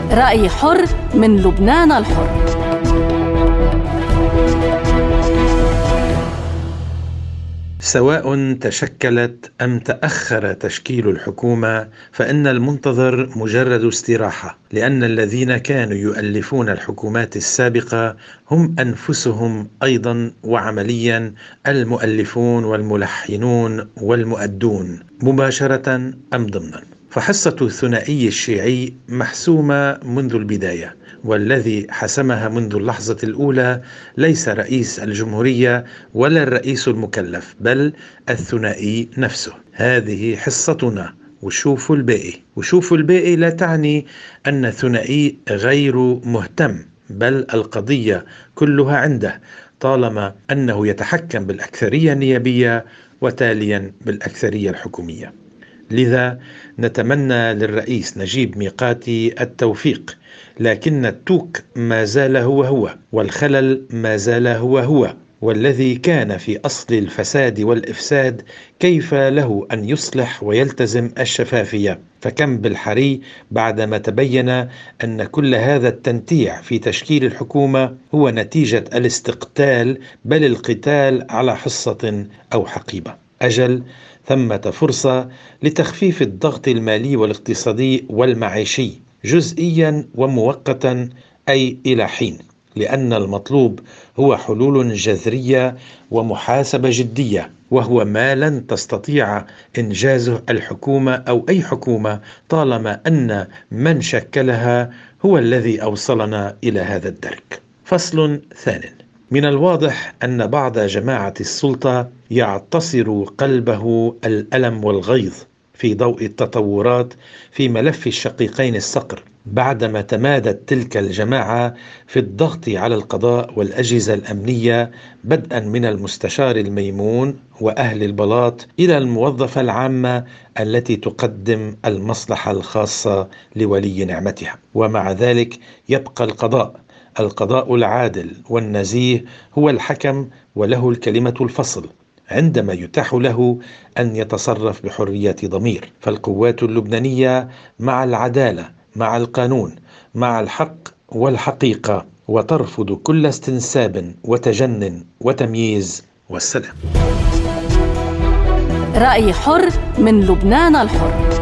رأي حر من لبنان الحر. سواء تشكلت أم تأخر تشكيل الحكومة، فإن المنتظر مجرد استراحة، لأن الذين كانوا يؤلفون الحكومات السابقة هم أنفسهم أيضا وعمليا المؤلفون والملحنون والمؤدون مباشرة أم ضمنا. فحصة الثنائي الشيعي محسومة منذ البداية، والذي حسمها منذ اللحظة الأولى ليس رئيس الجمهورية ولا الرئيس المكلف، بل الثنائي نفسه. هذه حصتنا، وشوفوا الباقي. وشوفوا الباقي لا تعني أن الثنائي غير مهتم، بل القضية كلها عنده، طالما أنه يتحكم بالأكثرية النيابية وتاليا بالأكثرية الحكومية. لذا نتمنى للرئيس نجيب ميقاتي التوفيق، لكن التوك ما زال هو، والخلل ما زال هو، والذي كان في أصل الفساد والإفساد كيف له أن يصلح ويلتزم الشفافية؟ فكم بالحري بعدما تبين أن كل هذا التنتيع في تشكيل الحكومة هو نتيجة الاستقتال، بل القتال على حصة أو حقيبة. أجل ثمة فرصة لتخفيف الضغط المالي والاقتصادي والمعيشي جزئيا ومؤقتا، أي إلى حين، لأن المطلوب هو حلول جذرية ومحاسبة جدية، وهو ما لن تستطيع إنجازه الحكومة أو أي حكومة طالما أن من شكلها هو الذي أوصلنا إلى هذا الدرك. فصل ثان: من الواضح أن بعض جماعة السلطة يعتصر قلبه الألم والغيظ في ضوء التطورات في ملف الشقيقين الصقر، بعدما تمادت تلك الجماعة في الضغط على القضاء والأجهزة الأمنية، بدءا من المستشار الميمون وأهل البلاط إلى الموظفة العامة التي تقدم المصلحة الخاصة لولي نعمتها. ومع ذلك يبقى القضاء العادل والنزيه هو الحكم، وله الكلمة الفصل عندما يتاح له أن يتصرف بحرية ضمير. فالقوات اللبنانية مع العدالة، مع القانون، مع الحق والحقيقة، وترفض كل استنساب وتجنن وتمييز. والسلام. رأي حر من لبنان الحر.